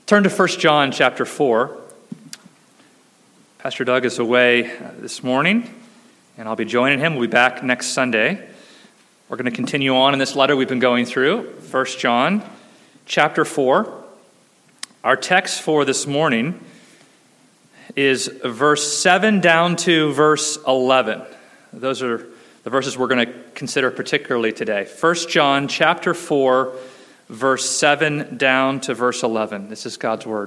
Turn to 1 John chapter 4. Pastor Doug is away this morning, and I'll be joining him. We'll be back next Sunday. We're going to continue on in this letter we've been going through, 1 John chapter 4. Our text for this morning is verse 7 down to verse 11. Those are the verses we're going to consider particularly today. 1 John chapter 4, verse 7 down to verse 11. This is God's word.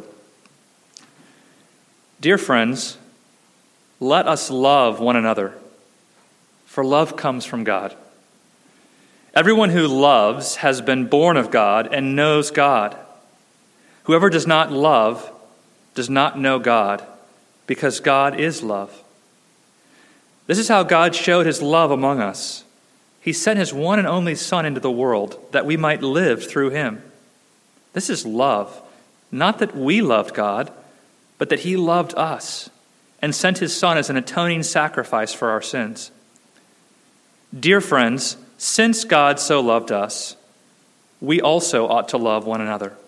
Dear friends, let us love one another, for love comes from God. Everyone who loves has been born of God and knows God. Whoever does not love does not know God, because God is love. This is how God showed his love among us. He sent his one and only Son into the world that we might live through him. This is love, not that we loved God, but that he loved us and sent his Son as an atoning sacrifice for our sins. Dear friends, since God so loved us, we also ought to love one another.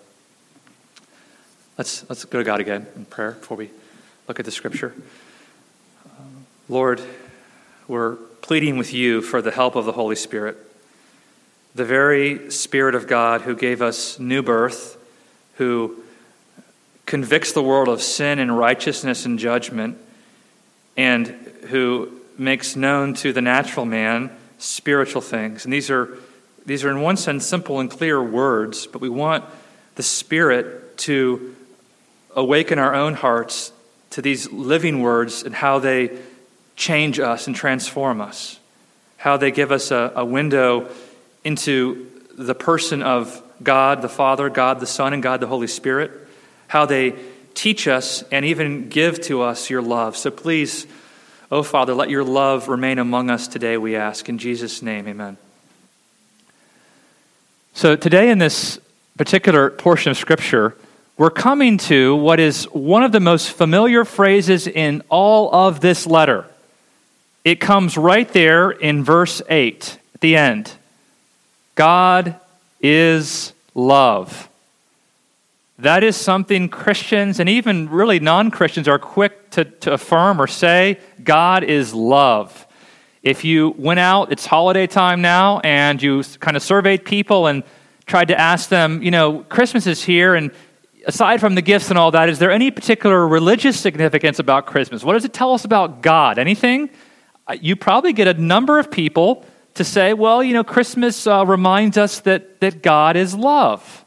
Let's go to God again in prayer before we look at the scripture. Lord, we're pleading with you for the help of the Holy Spirit, the very Spirit of God who gave us new birth, who convicts the world of sin and righteousness and judgment, and who makes known to the natural man spiritual things. And these are in one sense simple and clear words, but we want the Spirit to awaken our own hearts to these living words and how they change us and transform us, how they give us a window into the person of God the Father, God the Son, and God the Holy Spirit, how they teach us and even give to us your love. So please, oh Father, let your love remain among us today, we ask. In Jesus' name, amen. So today in this particular portion of Scripture, we're coming to what is one of the most familiar phrases in all of this letter. It comes right there in verse 8, at the end. God is love. That is something Christians and even really non-Christians are quick to affirm or say. God is love. If you went out, it's holiday time now, and you kind of surveyed people and tried to ask them, Christmas is here, and aside from the gifts and all that, is there any particular religious significance about Christmas? What does it tell us about God? Anything? You probably get a number of people to say, well, Christmas reminds us that God is love.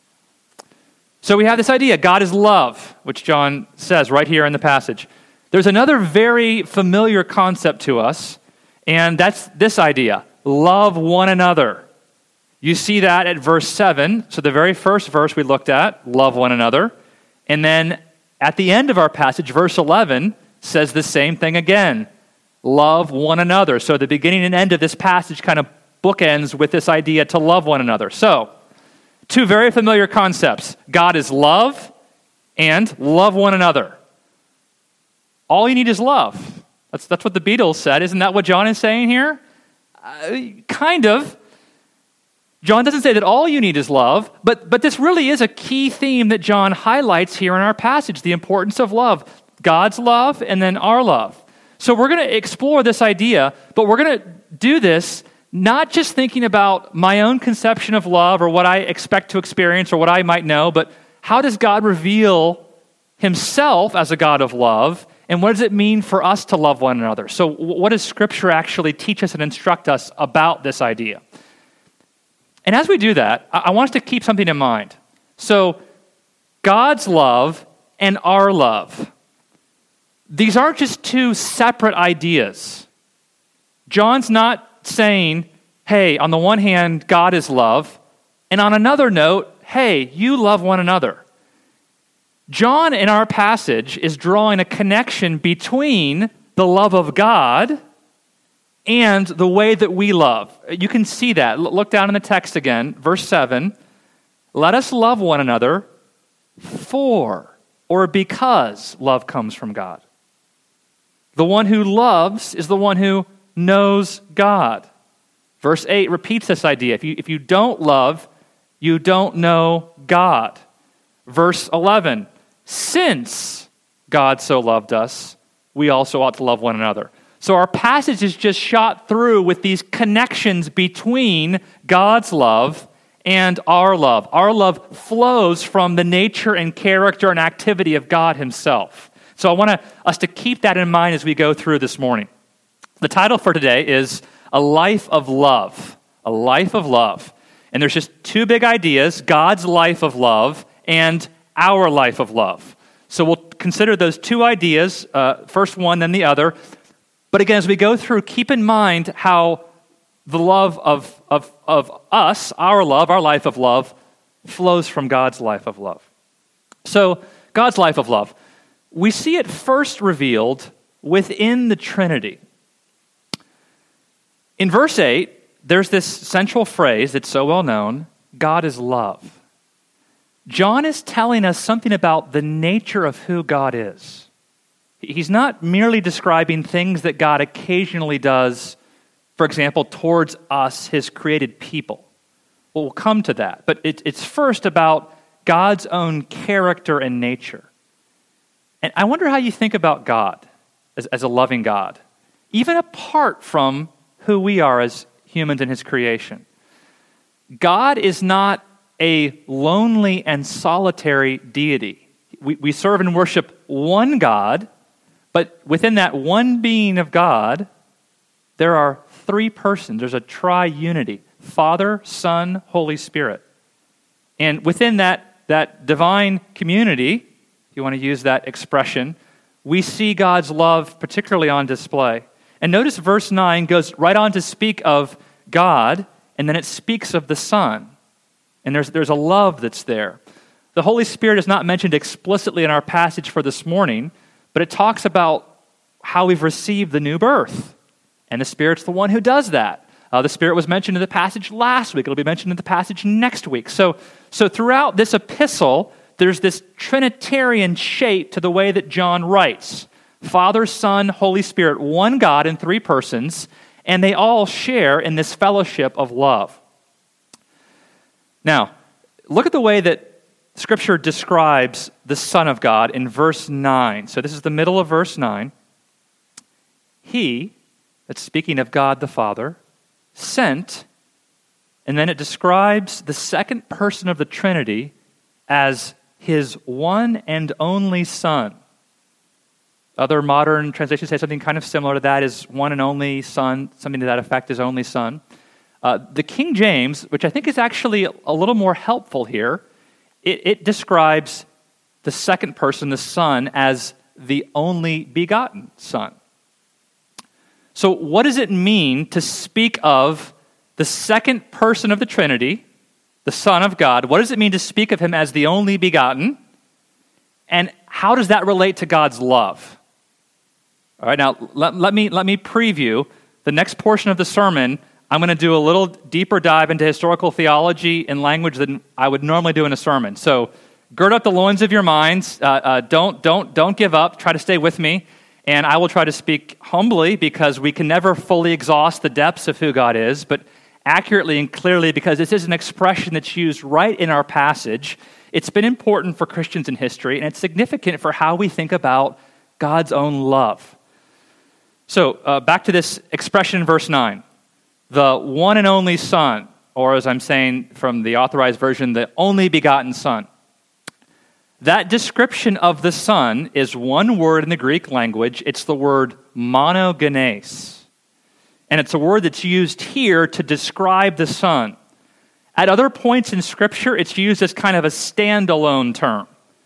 So we have this idea, God is love, which John says right here in the passage. There's another very familiar concept to us, and that's this idea, love one another. You see that at verse 7, so the very first verse we looked at, love one another. And then at the end of our passage, verse 11 says the same thing again, love one another. So the beginning and end of this passage kind of bookends with this idea to love one another. So, two very familiar concepts. God is love and love one another. All you need is love. That's what the Beatles said. Isn't that what John is saying here? Kind of. John doesn't say that all you need is love, but this really is a key theme that John highlights here in our passage, the importance of love. God's love and then our love. So we're going to explore this idea, but we're going to do this not just thinking about my own conception of love or what I expect to experience or what I might know, but how does God reveal himself as a God of love, and what does it mean for us to love one another? So what does Scripture actually teach us and instruct us about this idea? And as we do that, I want us to keep something in mind. So God's love and our love. These aren't just two separate ideas. John's not saying, hey, on the one hand, God is love, and on another note, hey, you love one another. John, in our passage, is drawing a connection between the love of God and the way that we love. You can see that. Look down in the text again, verse 7. Let us love one another for or because love comes from God. The one who loves is the one who knows God. Verse 8 repeats this idea. If you don't love, you don't know God. Verse 11, since God so loved us, we also ought to love one another. So our passage is just shot through with these connections between God's love and our love. Our love flows from the nature and character and activity of God himself. So I want us to keep that in mind as we go through this morning. The title for today is A Life of Love. A Life of Love. And there's just two big ideas, God's life of love and our life of love. So we'll consider those two ideas, first one, then the other. But again, as we go through, keep in mind how the love of us, our love, our life of love, flows from God's life of love. So, God's life of love. We see it first revealed within the Trinity. In verse 8, there's this central phrase that's so well known, God is love. John is telling us something about the nature of who God is. He's not merely describing things that God occasionally does, for example, towards us, his created people. Well, we'll come to that. But it's first about God's own character and nature. And I wonder how you think about God as a loving God, even apart from who we are as humans in his creation. God is not a lonely and solitary deity. We serve and worship one God, but within that one being of God, there are three persons. There's a triunity, Father, Son, Holy Spirit. And within that divine community, if you want to use that expression, we see God's love particularly on display. And notice verse 9 goes right on to speak of God, and then it speaks of the Son. And there's a love that's there. The Holy Spirit is not mentioned explicitly in our passage for this morning, but it talks about how we've received the new birth. And the Spirit's the one who does that. The Spirit was mentioned in the passage last week. It'll be mentioned in the passage next week. So throughout this epistle, there's this Trinitarian shape to the way that John writes. Father, Son, Holy Spirit, one God in three persons, and they all share in this fellowship of love. Now, look at the way that Scripture describes the Son of God in verse 9. So this is the middle of verse 9. He, that's speaking of God the Father, sent, and then it describes the second person of the Trinity as his one and only Son. Other modern translations say something kind of similar to that, is one and only Son, something to that effect, his only Son. The King James, which I think is actually a little more helpful here, it describes the second person, the Son, as the only begotten Son. So what does it mean to speak of the second person of the Trinity, the Son of God? What does it mean to speak of him as the only begotten? And how does that relate to God's love? All right, now let me preview the next portion of the sermon. I'm going to do a little deeper dive into historical theology in language than I would normally do in a sermon. So gird up the loins of your minds. Don't give up. Try to stay with me. And I will try to speak humbly because we can never fully exhaust the depths of who God is, but accurately and clearly because this is an expression that's used right in our passage. It's been important for Christians in history, and it's significant for how we think about God's own love. So back to this expression in verse 9. The one and only Son, or as I'm saying from the Authorized Version, the only begotten Son. That description of the Son is one word in the Greek language. It's the word monogenes. And it's a word that's used here to describe the Son. At other points in Scripture, it's used as kind of a standalone term.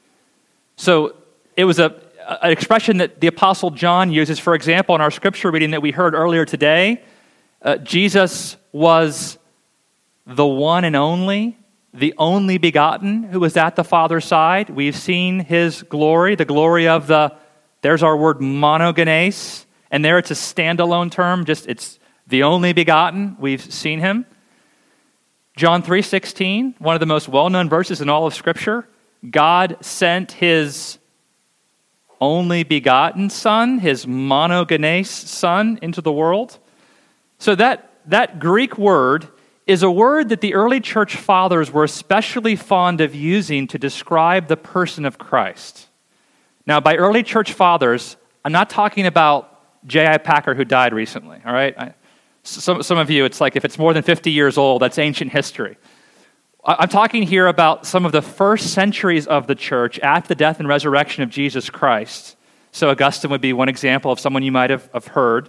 So it was an expression that the Apostle John uses, for example, in our Scripture reading that we heard earlier today. Jesus was the one and only, the only begotten who was at the Father's side. We've seen his glory, the glory of there's our word monogenes, and there it's a standalone term, it's the only begotten. We've seen him. John 3:16, one of the most well-known verses in all of Scripture. God sent his only begotten Son, his monogenes Son, into the world. So that Greek word is a word that the early church fathers were especially fond of using to describe the person of Christ. Now, by early church fathers, I'm not talking about J.I. Packer, who died recently, all right? Some of you, it's like if it's more than 50 years old, that's ancient history. I'm talking here about some of the first centuries of the church after the death and resurrection of Jesus Christ. So Augustine would be one example of someone you might have heard.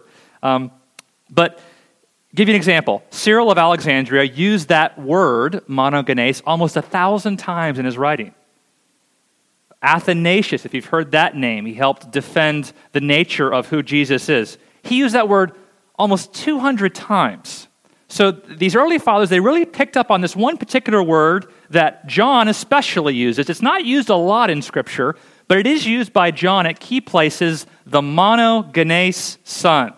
But give you an example. Cyril of Alexandria used that word, monogenes, almost 1,000 times in his writing. Athanasius, if you've heard that name, he helped defend the nature of who Jesus is. He used that word almost 200 times. So these early fathers, they really picked up on this one particular word that John especially uses. It's not used a lot in Scripture, but it is used by John at key places, the monogenes son.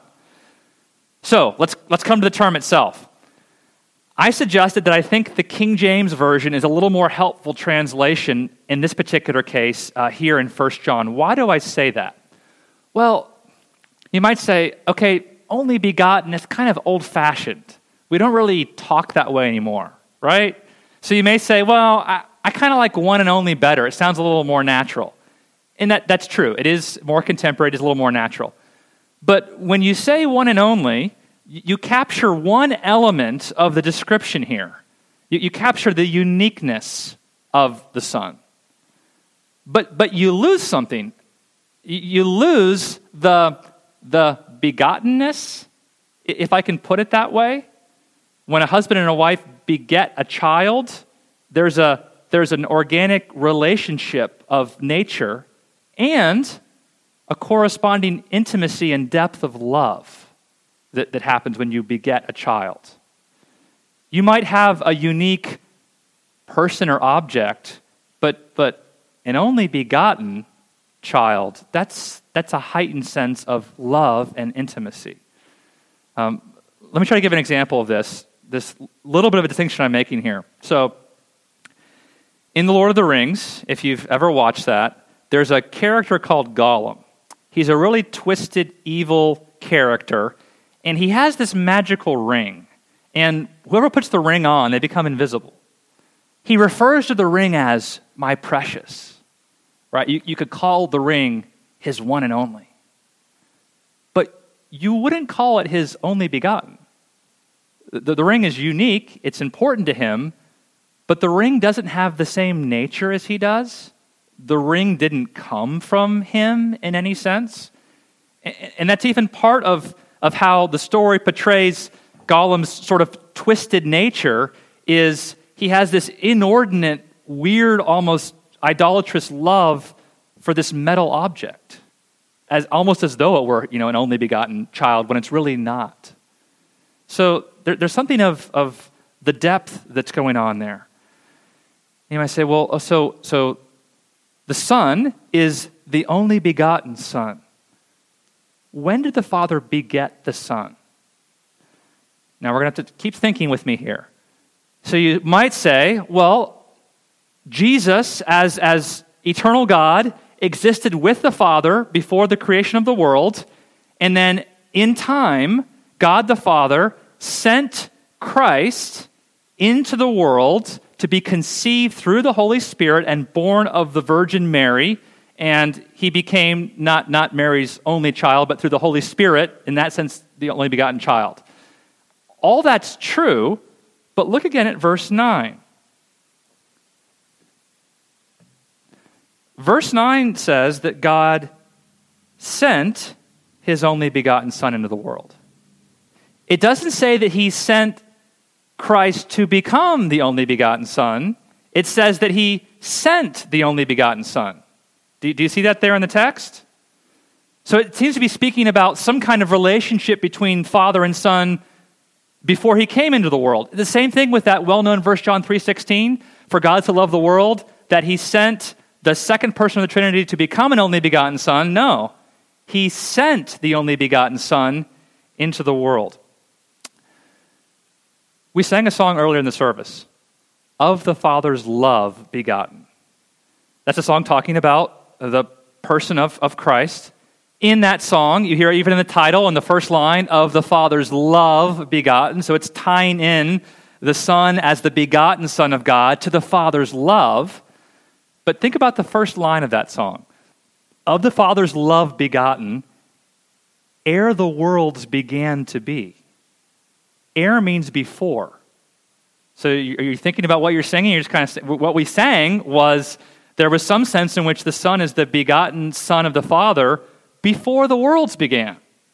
So let's come to the term itself. I suggested that I think the King James Version is a little more helpful translation in this particular case here in 1 John. Why do I say that? Well, you might say, okay, only begotten is kind of old-fashioned. We don't really talk that way anymore, right? So you may say, well, I kind of like one and only better. It sounds a little more natural. And that's true. It is more contemporary. It is a little more natural. But when you say one and only, you capture one element of the description here. You capture the uniqueness of the Son. But you lose something. You lose the begottenness, if I can put it that way. When a husband and a wife beget a child, there's an organic relationship of nature and a corresponding intimacy and depth of love that happens when you beget a child. You might have a unique person or object, but an only begotten child, that's a heightened sense of love and intimacy. Let me try to give an example of this little bit of a distinction I'm making here. So, in The Lord of the Rings, if you've ever watched that, there's a character called Gollum. He's a really twisted, evil character, and he has this magical ring. And whoever puts the ring on, they become invisible. He refers to the ring as my precious. Right? You could call the ring his one and only. But you wouldn't call it his only begotten. The ring is unique, it's important to him, but the ring doesn't have the same nature as he does. The ring didn't come from him in any sense. And that's even part of how the story portrays Gollum's sort of twisted nature, is he has this inordinate, weird, almost idolatrous love for this metal object, almost as though it were, an only begotten child, when it's really not. So there's something of the depth that's going on there. You might say, well, so the Son is the only begotten Son. When did the Father beget the Son? Now we're going to have to keep thinking with me here. So you might say, well, Jesus, as eternal God, existed with the Father before the creation of the world, and then in time, God the Father sent Christ into the world to be conceived through the Holy Spirit and born of the Virgin Mary, and he became not Mary's only child, but through the Holy Spirit, in that sense, the only begotten child. All that's true, but look again at verse 9. Verse 9 says that God sent his only begotten Son into the world. It doesn't say that he sent Christ to become the only begotten Son. It says that he sent the only begotten Son. Do you see that there in the text? So it seems to be speaking about some kind of relationship between Father and Son before he came into the world. The same thing with that well-known verse, John 3:16, for God so loved the world that he sent the second person of the Trinity to become an only begotten Son. No, he sent the only begotten Son into the world. We sang a song earlier in the service, of the Father's love begotten. That's a song talking about the person of Christ. In that song, you hear even in the title, in the first line, of the Father's love begotten. So it's tying in the Son as the begotten Son of God to the Father's love. But think about the first line of that song. Of the Father's love begotten, ere the worlds began to be. Ere means before. So you're thinking about what you're singing. You're just kind of what we sang was there was some sense in which the Son is the begotten Son of the Father before the worlds began.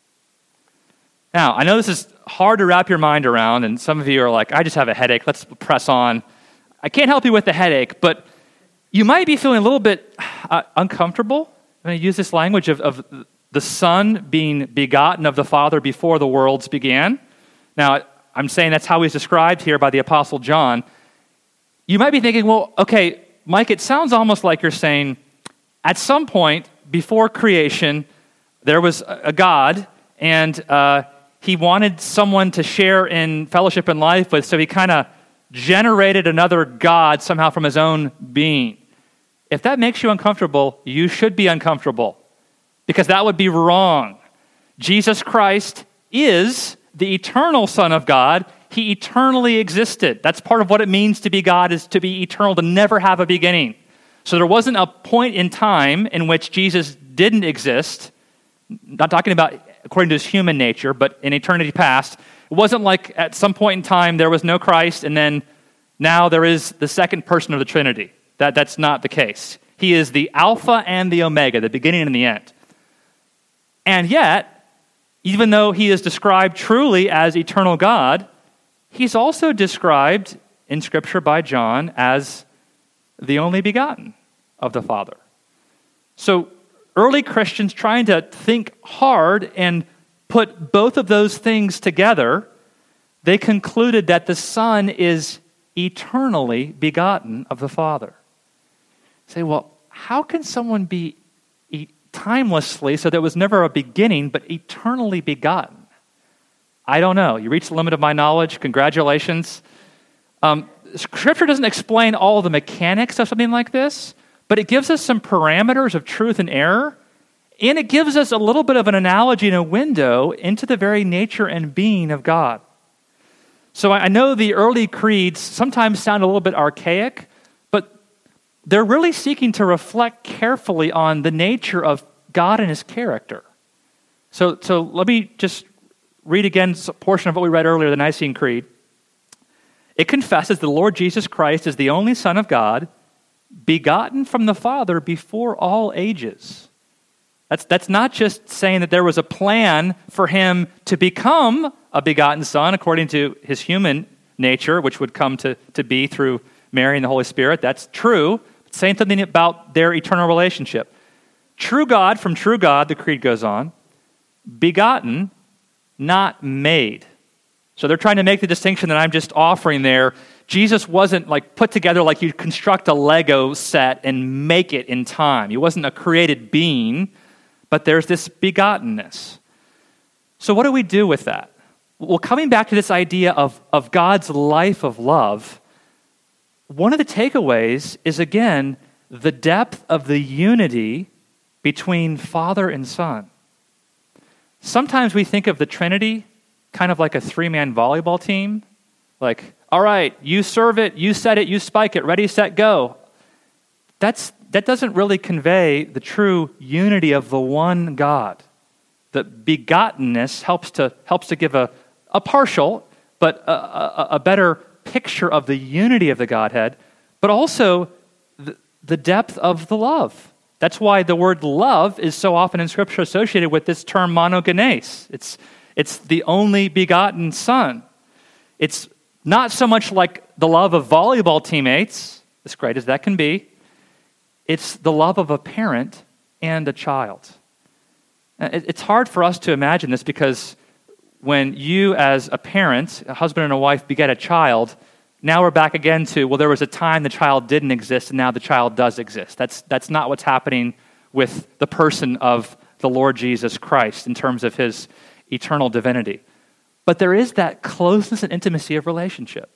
Now, I know this is hard to wrap your mind around, and some of you are like, I just have a headache. Let's press on. I can't help you with the headache, but you might be feeling a little bit uncomfortable. I'm going to use this language of the Son being begotten of the Father before the worlds began. Now, I'm saying that's how he's described here by the Apostle John. You might be thinking, well, okay, Mike, it sounds almost like you're saying at some point before creation, there was a God, and he wanted someone to share in fellowship and life with, so he kind of generated another God somehow from his own being. If that makes you uncomfortable, you should be uncomfortable, because that would be wrong. Jesus Christ is the eternal Son of God. He eternally existed. That's part of what it means to be God, is to be eternal, to never have a beginning. So there wasn't a point in time in which Jesus didn't exist. Not talking about according to his human nature, but in eternity past. It wasn't like at some point in time there was no Christ and then now there is the second person of the Trinity. That's not the case. He is the Alpha and the Omega, the beginning and the end. And yet, even though he is described truly as eternal God, he's also described in Scripture by John as the only begotten of the Father. So early Christians trying to think hard and put both of those things together, they concluded that the Son is eternally begotten of the Father. Say, well, how can someone be timelessly, so there was never a beginning, but eternally begotten? I don't know. You reached the limit of my knowledge. Congratulations. Scripture doesn't explain all the mechanics of something like this, but it gives us some parameters of truth and error, and it gives us a little bit of an analogy and a window into the very nature and being of God. So I know the early creeds sometimes sound a little bit archaic, but they're really seeking to reflect carefully on the nature of God and his character. So let me just read again a portion of what we read earlier, the Nicene Creed. It confesses the Lord Jesus Christ is the only Son of God, begotten from the Father before all ages. That's not just saying that there was a plan for him to become a begotten Son according to his human nature, which would come to be through Mary and the Holy Spirit. That's true. It's saying something about their eternal relationship. True God from true God, the Creed goes on, begotten, not made. So they're trying to make the distinction that I'm just offering there. Jesus wasn't like put together like you'd construct a Lego set and make it in time. He wasn't a created being, but there's this begottenness. So what do we do with that? Well, coming back to this idea of God's life of love, one of the takeaways is, again, the depth of the unity between Father and Son. Sometimes we think of the Trinity kind of like a three-man volleyball team. Like, all right, you serve it, you set it, you spike it, ready, set, go. That doesn't really convey the true unity of the one God. The begottenness helps to give a partial, but a better picture of the unity of the Godhead, but also the depth of the love. That's why the word love is so often in Scripture associated with this term monogenes. It's the only begotten Son. It's not so much like the love of volleyball teammates, as great as that can be. It's the love of a parent and a child. It's hard for us to imagine this because when you as a parent, a husband and a wife, beget a child, now we're back again to, well, there was a time the child didn't exist and now the child does exist. That's not what's happening with the person of the Lord Jesus Christ in terms of his eternal divinity. But there is that closeness and intimacy of relationship.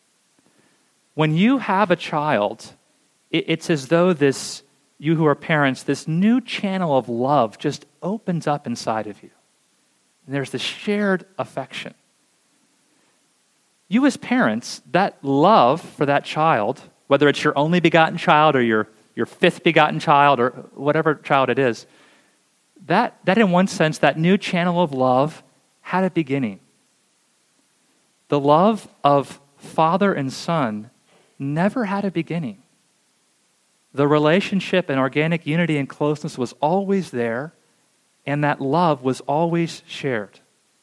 When you have a child, it's as though you who are parents, this new channel of love just opens up inside of you. And there's this shared affection. you as parents, that love for that child, whether it's your only begotten child or your fifth begotten child or whatever child it is, that in one sense, that new channel of love had a beginning. The love of father and son never had a beginning. The relationship and organic unity and closeness was always there, and that love was always shared.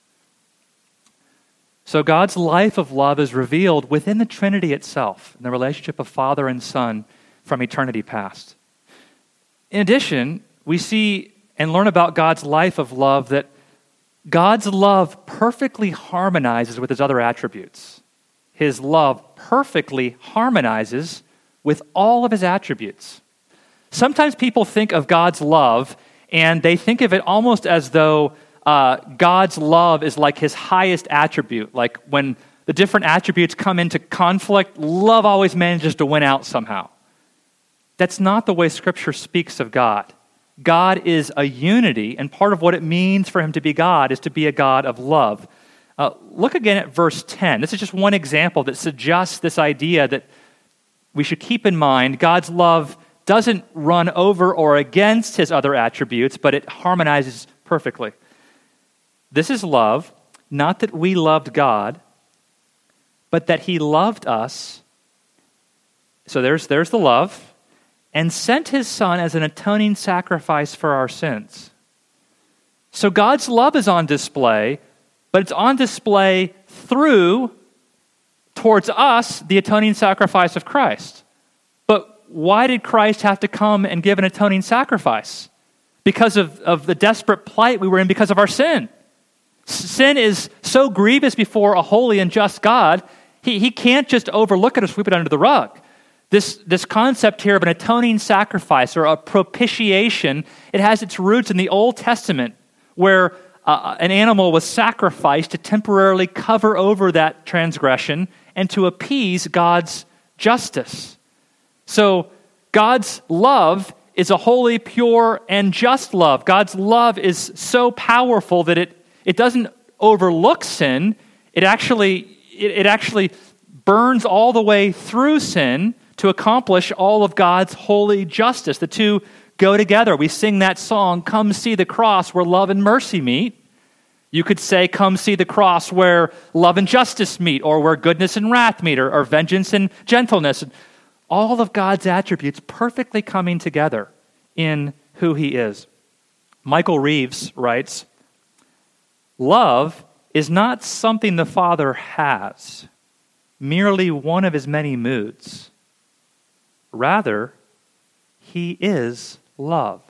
So God's life of love is revealed within the Trinity itself, in the relationship of Father and Son from eternity past. In addition, we see and learn about God's life of love that God's love perfectly harmonizes with his other attributes. His love perfectly harmonizes with all of his attributes. Sometimes people think of God's love and they think of it almost as though God's love is like his highest attribute. Like when the different attributes come into conflict, love always manages to win out somehow. That's not the way Scripture speaks of God. God is a unity, and part of what it means for him to be God is to be a God of love. Look again at verse 10. This is just one example that suggests this idea that we should keep in mind. God's love doesn't run over or against his other attributes, but it harmonizes perfectly. This is love, not that we loved God, but that he loved us. So there's the love, and sent his Son as an atoning sacrifice for our sins. So God's love is on display, but it's on display towards us, the atoning sacrifice of Christ. But why did Christ have to come and give an atoning sacrifice? Because of the desperate plight we were in because of our sin. Sin is so grievous before a holy and just God, he can't just overlook it or sweep it under the rug. This concept here of an atoning sacrifice or a propitiation, it has its roots in the Old Testament where an animal was sacrificed to temporarily cover over that transgression and to appease God's justice. So God's love is a holy, pure, and just love. God's love is so powerful that it doesn't overlook sin. It actually burns all the way through sin to accomplish all of God's holy justice. The two go together. We sing that song, "Come See the Cross Where Love and Mercy Meet." You could say, "Come see the cross where love and justice meet," or where goodness and wrath meet, or vengeance and gentleness. All of God's attributes perfectly coming together in who he is. Michael Reeves writes, "Love is not something the Father has, merely one of his many moods. Rather, he is love."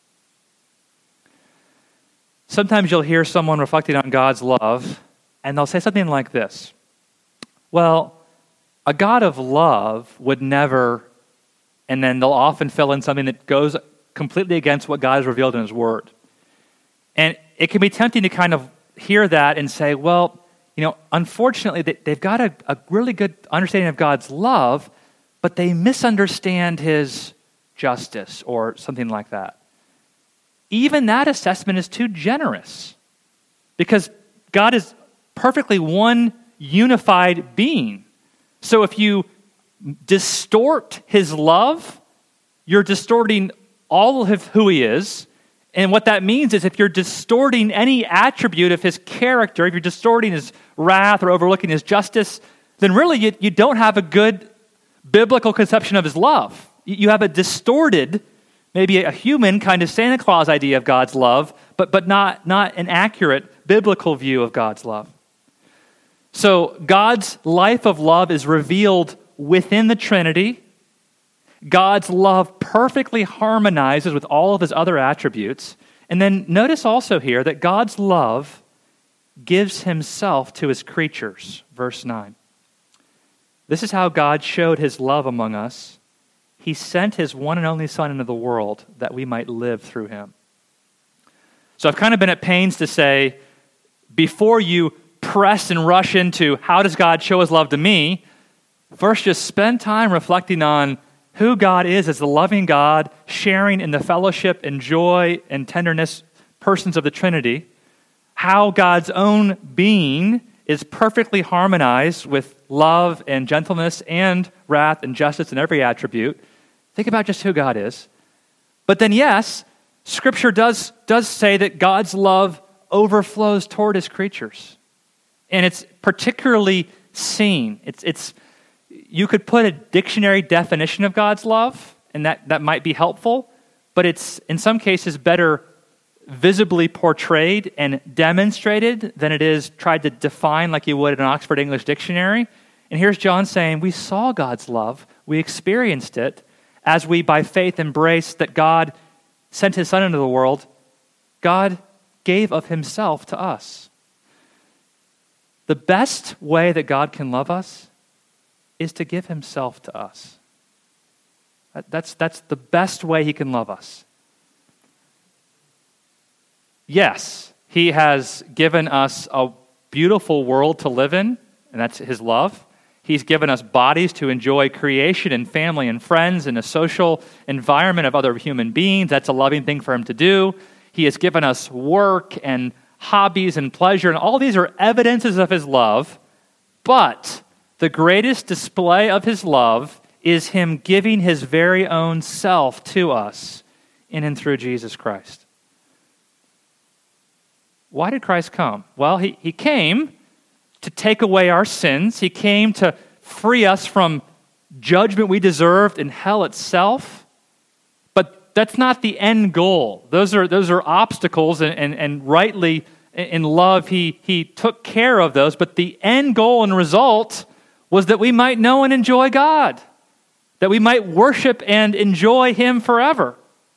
Sometimes you'll hear someone reflecting on God's love, and they'll say something like this: well, a God of love would never, and then they'll often fill in something that goes completely against what God has revealed in his word. And it can be tempting to kind of hear that and say, well, unfortunately, they've got a really good understanding of God's love, but they misunderstand his justice or something like that. Even that assessment is too generous because God is perfectly one unified being. So if you distort his love, you're distorting all of who he is. And what that means is if you're distorting any attribute of his character, if you're distorting his wrath or overlooking his justice, then really you don't have a good biblical conception of his love. You have a distorted, maybe a human kind of Santa Claus idea of God's love, but not an accurate biblical view of God's love. So God's life of love is revealed within the Trinity. God's love perfectly harmonizes with all of his other attributes. And then notice also here that God's love gives himself to his creatures. Verse 9. This is how God showed his love among us. He sent his one and only Son into the world that we might live through him. So I've kind of been at pains to say, before you press and rush into how does God show his love to me, first just spend time reflecting on who God is as the loving God, sharing in the fellowship and joy and tenderness persons of the Trinity, how God's own being is perfectly harmonized with love and gentleness and wrath and justice and every attribute. Think about just who God is. But then, yes, Scripture does say that God's love overflows toward his creatures. And it's particularly seen. It's you could put a dictionary definition of God's love, and that might be helpful, but it's in some cases better visibly portrayed and demonstrated than it is tried to define like you would in an Oxford English Dictionary. And here's John saying, we saw God's love, we experienced it, as we by faith embraced that God sent his Son into the world. God gave of himself to us. The best way that God can love us is to give himself to us. That's the best way he can love us. Yes, he has given us a beautiful world to live in, and that's his love. He's given us bodies to enjoy creation and family and friends and a social environment of other human beings. That's a loving thing for him to do. He has given us work and hobbies and pleasure, and all these are evidences of his love. But the greatest display of his love is him giving his very own self to us in and through Jesus Christ. Why did Christ come? Well, he came to take away our sins. He came to free us from judgment we deserved in hell itself. But that's not the end goal. Those are obstacles, and rightly in love, he took care of those. But the end goal and result was that we might know and enjoy God, that we might worship and enjoy him forever.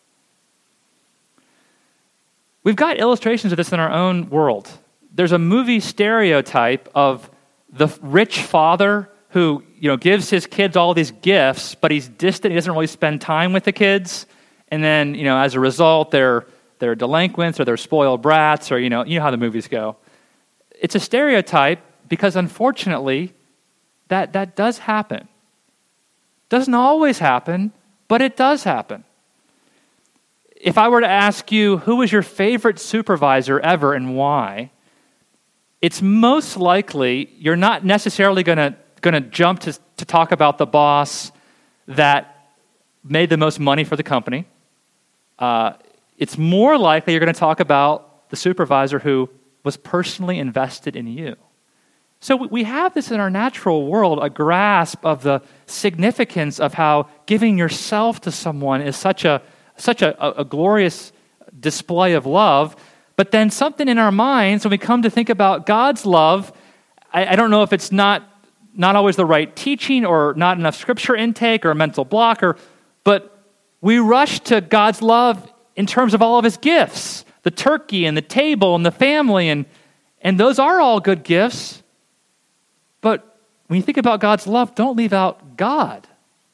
We've got illustrations of this in our own world. There's a movie stereotype of the rich father who, gives his kids all these gifts, but he's distant. He doesn't really spend time with the kids. And then, as a result, they're delinquents or they're spoiled brats, or, you know how the movies go. It's a stereotype because, unfortunately, that does happen. Doesn't always happen, but it does happen. If I were to ask you, who was your favorite supervisor ever and why, it's most likely you're not necessarily going to jump to talk about the boss that made the most money for the company. It's more likely you're going to talk about the supervisor who was personally invested in you. So we have this in our natural world, a grasp of the significance of how giving yourself to someone is such a glorious display of love. But then something in our minds, when we come to think about God's love, I don't know if it's not always the right teaching or not enough scripture intake or a mental block, but we rush to God's love in terms of all of his gifts, the turkey and the table and the family, and those are all good gifts. But when you think about God's love, don't leave out God.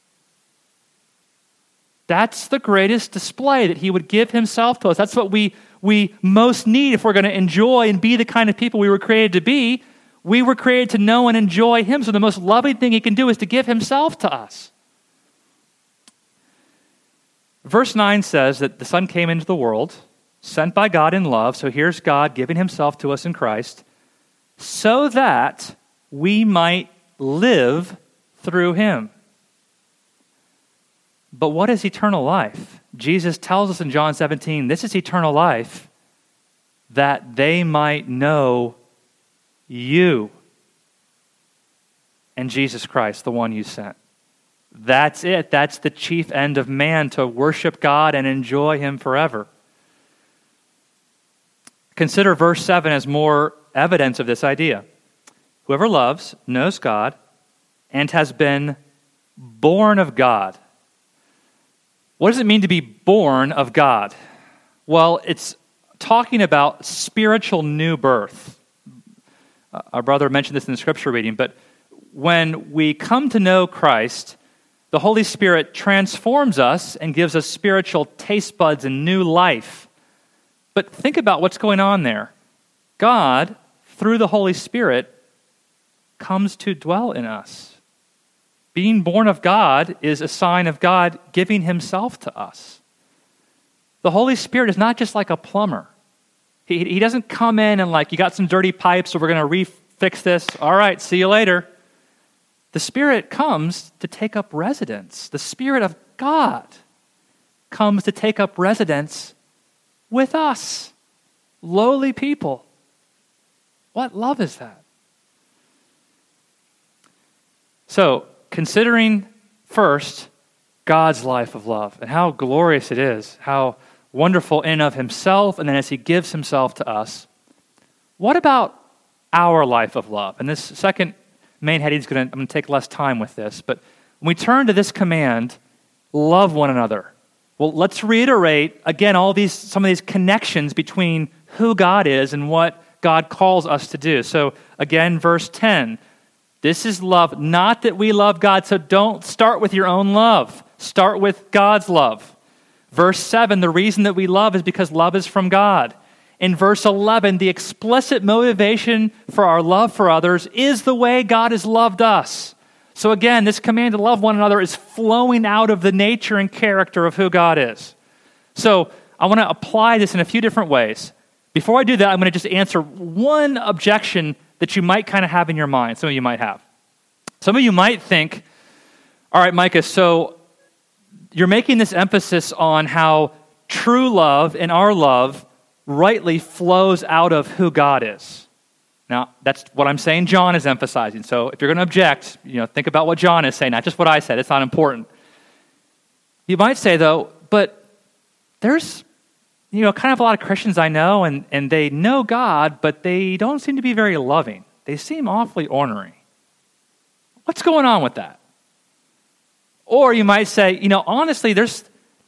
That's the greatest display, that he would give himself to us. That's what we most need if we're going to enjoy and be the kind of people we were created to be. We were created to know and enjoy him, so the most loving thing he can do is to give himself to us. Verse 9 says that the Son came into the world, sent by God in love. So here's God giving himself to us in Christ, so that we might live through him. But what is eternal life? Jesus tells us in John 17, this is eternal life, that they might know you and Jesus Christ, the one you sent. That's it. That's the chief end of man, to worship God and enjoy him forever. Consider verse 7 as more evidence of this idea. Whoever loves knows God and has been born of God. What does it mean to be born of God? Well, it's talking about spiritual new birth. Our brother mentioned this in the scripture reading, but when we come to know Christ, the Holy Spirit transforms us and gives us spiritual taste buds and new life. But think about what's going on there. God, through the Holy Spirit, comes to dwell in us. Being born of God is a sign of God giving himself to us. The Holy Spirit is not just like a plumber. He doesn't come in and you got some dirty pipes, so we're going to fix this. All right, see you later. The Spirit comes to take up residence. The Spirit of God comes to take up residence with us, lowly people. What love is that? So, considering first God's life of love and how glorious it is, how wonderful in and of himself, and then as he gives himself to us, what about our life of love? And this second main heading I'm going to take less time with this, but when we turn to this command, love one another. Well, let's reiterate again some of these connections between who God is and what God calls us to do. So again, verse 10, this is love, not that we love God, so don't start with your own love. Start with God's love. Verse 7, the reason that we love is because love is from God. In verse 11, the explicit motivation for our love for others is the way God has loved us. So again, this command to love one another is flowing out of the nature and character of who God is. So I want to apply this in a few different ways. Before I do that, I'm going to just answer one objection that you might kind of have in your mind. Some of you might have. Some of you might think, all right, Micah, so you're making this emphasis on how true love and our love rightly flows out of who God is. Now, that's what I'm saying John is emphasizing. So if you're going to object, think about what John is saying, not just what I said. It's not important. You might say, though, but there's, kind of a lot of Christians I know, and they know God, but they don't seem to be very loving. They seem awfully ornery. What's going on with that? Or you might say, honestly, there's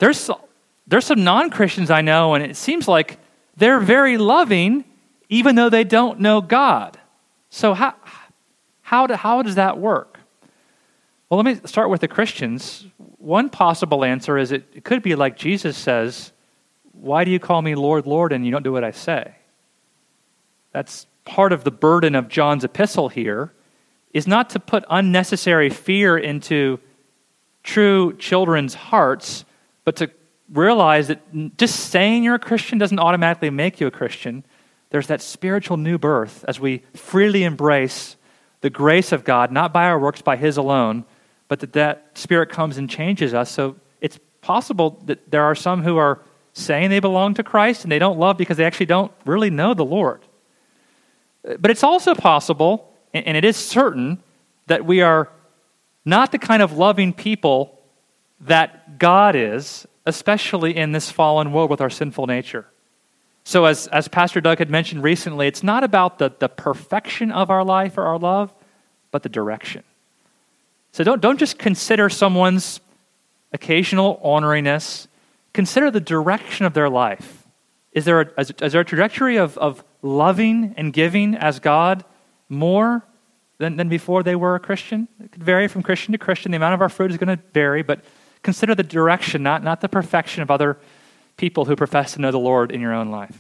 some non-Christians I know, and it seems like they're very loving, even though they don't know God. So how does that work? Well, let me start with the Christians. One possible answer is it could be like Jesus says, why do you call me Lord, Lord, and you don't do what I say? That's part of the burden of John's epistle here, is not to put unnecessary fear into true children's hearts, but to realize that just saying you're a Christian doesn't automatically make you a Christian. There's that spiritual new birth as we freely embrace the grace of God, not by our works, by his alone, but that Spirit comes and changes us. So it's possible that there are some who are saying they belong to Christ and they don't love because they actually don't really know the Lord. But it's also possible, and it is certain, that we are not the kind of loving people that God is, especially in this fallen world with our sinful nature. So as Pastor Doug had mentioned recently, it's not about the perfection of our life or our love, but the direction. So don't just consider someone's occasional orneriness. Consider the direction of their life. Is there a trajectory of loving and giving as God more than before they were a Christian? It could vary from Christian to Christian. The amount of our fruit is going to vary, but consider the direction, not the perfection of other people who profess to know the Lord in your own life.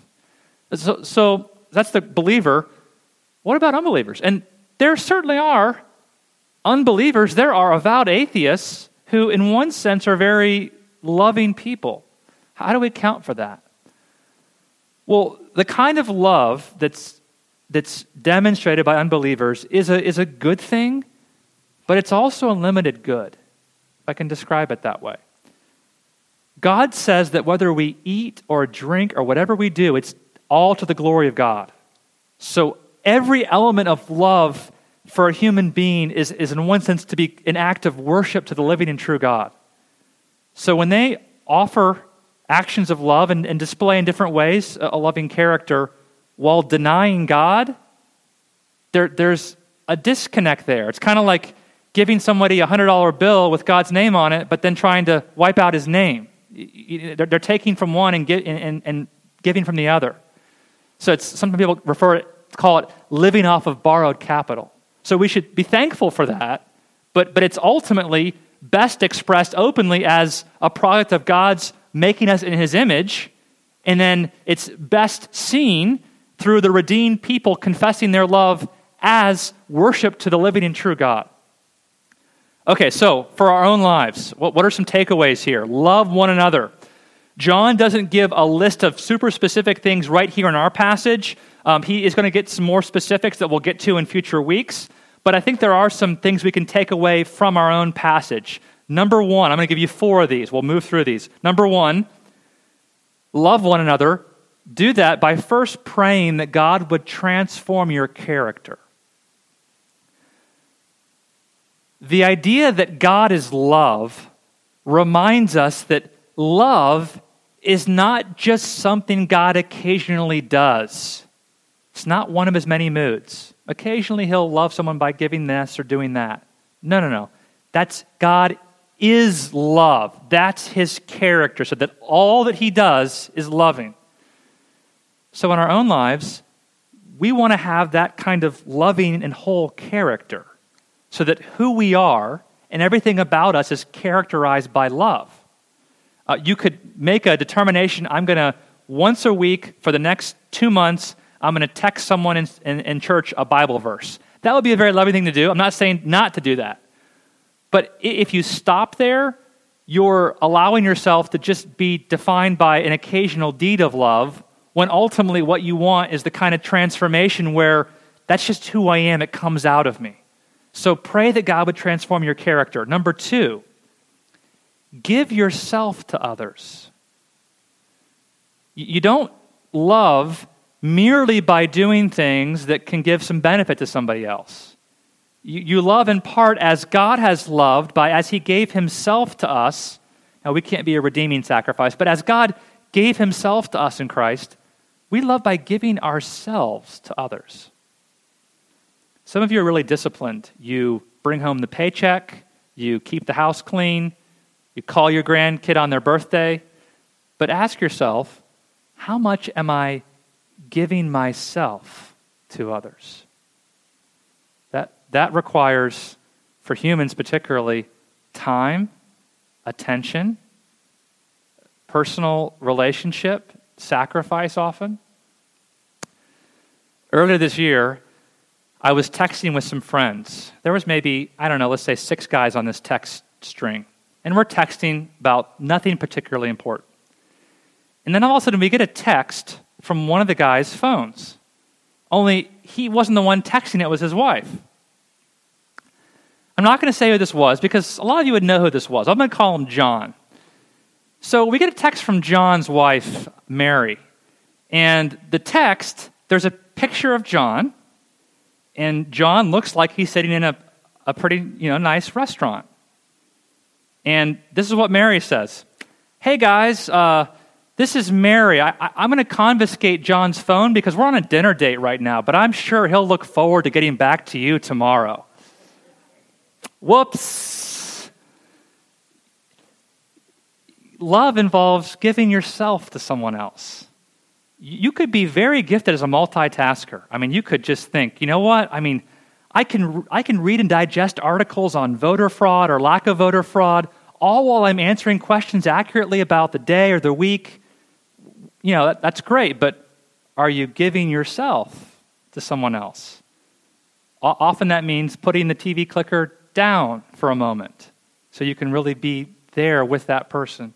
So that's the believer. What about unbelievers? And there certainly are unbelievers. There are avowed atheists who, in one sense, are very loving people. How do we account for that? Well, the kind of love that's demonstrated by unbelievers is a good thing, but it's also a limited good, if I can describe it that way. God says that whether we eat or drink or whatever we do, it's all to the glory of God. So every element of love for a human being is in one sense to be an act of worship to the living and true God. So when they offer actions of love and display in different ways a loving character while denying God, there's a disconnect there. It's kind of like giving somebody a $100 bill with God's name on it, but then trying to wipe out his name. They're taking from one and giving from the other. So some people call it living off of borrowed capital. So we should be thankful for that, but it's ultimately best expressed openly as a product of God's making us in his image, and then it's best seen through the redeemed people confessing their love as worship to the living and true God. Okay, so for our own lives, what are some takeaways here? Love one another. John doesn't give a list of super specific things right here in our passage, He is going to get some more specifics that we'll get to in future weeks, but I think there are some things we can take away from our own passage. Number one, I'm going to give you 4 of these. We'll move through these. Number one, love one another. Do that by first praying that God would transform your character. The idea that God is love reminds us that love is not just something God occasionally does. It's not one of his many moods. Occasionally he'll love someone by giving this or doing that. No. That's God is love. That's his character, so that all that he does is loving. So in our own lives, we want to have that kind of loving and whole character, so that who we are and everything about us is characterized by love. You could make a determination, I'm going to, once a week for the next 2 months, I'm going to text someone in church a Bible verse. That would be a very loving thing to do. I'm not saying not to do that. But if you stop there, you're allowing yourself to just be defined by an occasional deed of love, when ultimately what you want is the kind of transformation where that's just who I am, it comes out of me. So pray that God would transform your character. Number 2, give yourself to others. You don't love merely by doing things that can give some benefit to somebody else. You love in part as God has loved, as he gave himself to us. Now, we can't be a redeeming sacrifice, but as God gave himself to us in Christ, we love by giving ourselves to others. Some of you are really disciplined. You bring home the paycheck, you keep the house clean, you call your grandkid on their birthday, but ask yourself, how much am I giving myself to others? That requires, for humans particularly, time, attention, personal relationship, sacrifice often. Earlier this year, I was texting with some friends. There was maybe, let's say 6 guys on this text string. And we're texting about nothing particularly important. And then all of a sudden we get a text from one of the guys' phones. Only he wasn't the one texting, it was his wife. I'm not going to say who this was because a lot of you would know who this was. I'm going to call him John. So we get a text from John's wife, Mary. And the text, there's a picture of John, and John looks like he's sitting in a pretty nice restaurant. And this is what Mary says. Hey guys, this is Mary. I'm going to confiscate John's phone because we're on a dinner date right now, but I'm sure he'll look forward to getting back to you tomorrow. Whoops. Love involves giving yourself to someone else. You could be very gifted as a multitasker. You could just think, you know what? I can read and digest articles on voter fraud or lack of voter fraud, all while I'm answering questions accurately about the day or the week. That's great, but are you giving yourself to someone else? Often that means putting the TV clicker down for a moment so you can really be there with that person.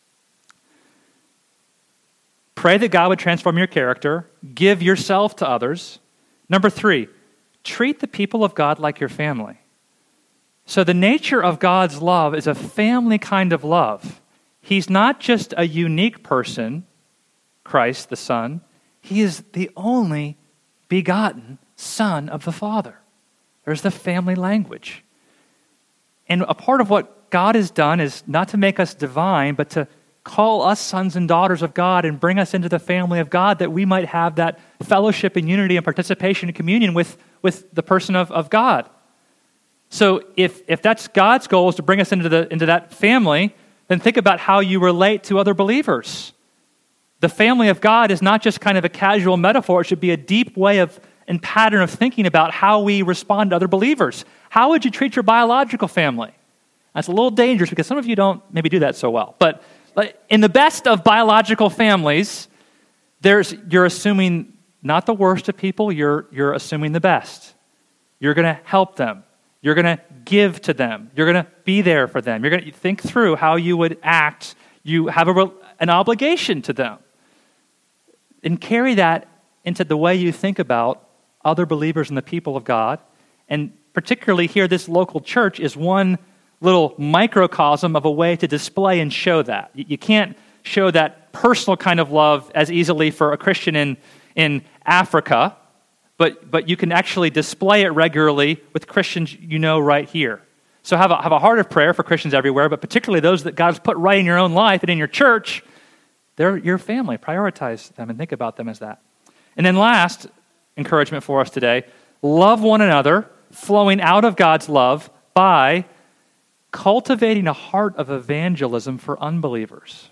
Pray that God would transform your character. Give yourself to others. Number 3, treat the people of God like your family. So the nature of God's love is a family kind of love. He's not just a unique person, Christ the Son. He is the only begotten Son of the Father. There's the family language. And a part of what God has done is not to make us divine, but to call us sons and daughters of God and bring us into the family of God, that we might have that fellowship and unity and participation and communion with the person of God. So if that's God's goal, is to bring us into that family, then think about how you relate to other believers. The family of God is not just kind of a casual metaphor. It should be a deep way of and pattern of thinking about how we respond to other believers. How would you treat your biological family? That's a little dangerous because some of you don't maybe do that so well. But in the best of biological families, you're assuming not the worst of people, you're assuming the best. You're going to help them. You're going to give to them. You're going to be there for them. You're going to think through how you would act. You have an obligation to them. And carry that into the way you think about other believers and the people of God. And particularly here, this local church is one little microcosm of a way to display and show that. You can't show that personal kind of love as easily for a Christian in Africa, but you can actually display it regularly with Christians you know right here. So have a heart of prayer for Christians everywhere, but particularly those that God's put right in your own life and in your church. They're your family. Prioritize them and think about them as that. And then last encouragement for us today, love one another, flowing out of God's love by cultivating a heart of evangelism for unbelievers.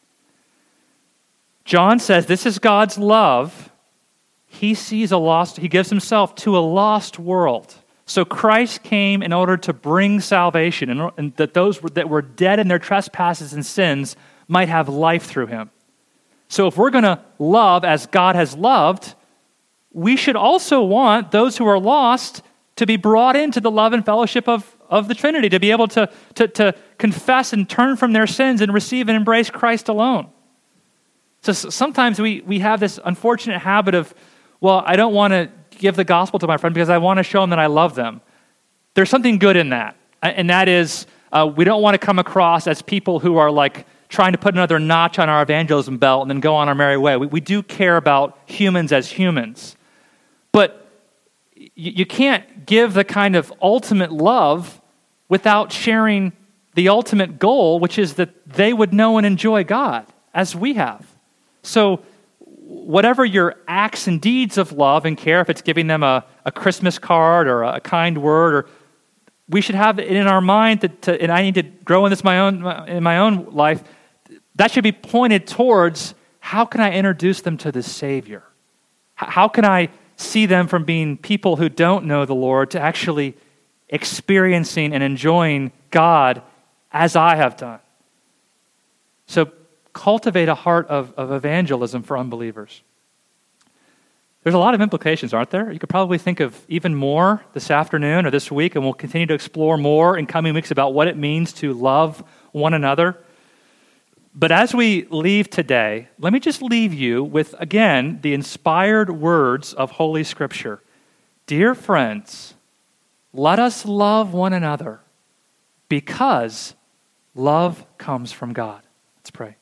John says this is God's love. He gives himself to a lost world. So Christ came in order to bring salvation, and that those that were dead in their trespasses and sins might have life through him. So if we're going to love as God has loved, we should also want those who are lost to be brought into the love and fellowship of the Trinity, to be able to confess and turn from their sins and receive and embrace Christ alone. So sometimes we have this unfortunate habit of, well, I don't want to give the gospel to my friend because I want to show them that I love them. There's something good in that, and that is we don't want to come across as people who are like trying to put another notch on our evangelism belt and then go on our merry way. We do care about humans as humans. But you can't give the kind of ultimate love without sharing the ultimate goal, which is that they would know and enjoy God as we have. So whatever your acts and deeds of love and care, if it's giving them a Christmas card or a kind word, or we should have it in our mind and I need to grow in this in my own life, that should be pointed towards how can I introduce them to the Savior? How can I see them from being people who don't know the Lord to actually experiencing and enjoying God as I have done? So cultivate a heart of evangelism for unbelievers. There's a lot of implications, aren't there? You could probably think of even more this afternoon or this week, and we'll continue to explore more in coming weeks about what it means to love one another. But as we leave today, let me just leave you with, again, the inspired words of Holy Scripture. Dear friends, let us love one another because love comes from God. Let's pray.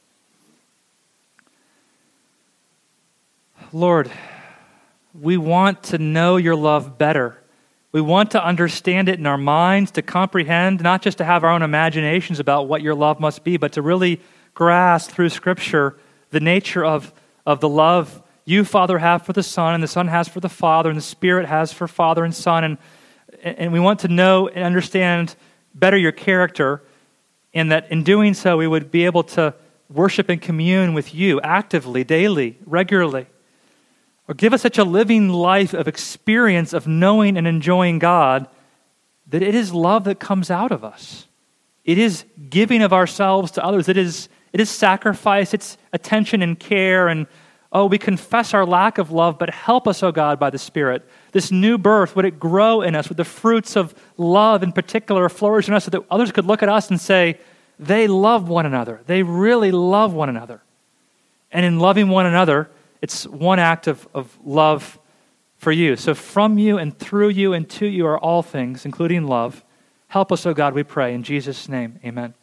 Lord, we want to know your love better. We want to understand it in our minds, to comprehend, not just to have our own imaginations about what your love must be, but to really grasp through Scripture the nature of the love you, Father, have for the Son, and the Son has for the Father, and the Spirit has for Father and Son. And we want to know and understand better your character, and that in doing so we would be able to worship and commune with you actively, daily, regularly. Or give us such a living life of experience of knowing and enjoying God that it is love that comes out of us. It is giving of ourselves to others. It is sacrifice, it's attention and care, and we confess our lack of love, but help us, O God, by the Spirit. This new birth, would it grow in us? Would the fruits of love in particular flourish in us so that others could look at us and say, they love one another. They really love one another. And in loving one another, it's one act of love for you. So from you and through you and to you are all things, including love. Help us, O God, we pray. In Jesus' name, amen.